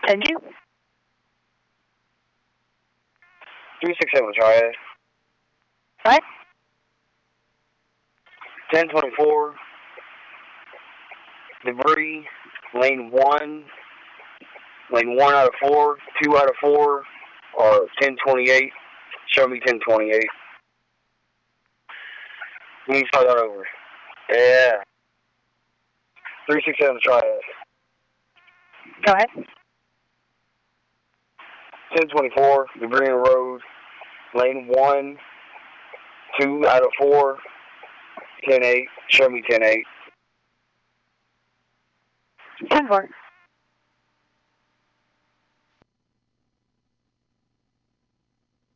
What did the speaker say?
10-2. 367 Triad. What? 1024. Debris. Lane 1. Lane 1 out of 4. 2 out of 4. Or 1028. Show me 1028. You need to start that over. Yeah. 367 Triad. Go ahead. 1024. Debris in the road. Lane 1. 2 out of 4. 10-8. Show me 10-8. 10-4.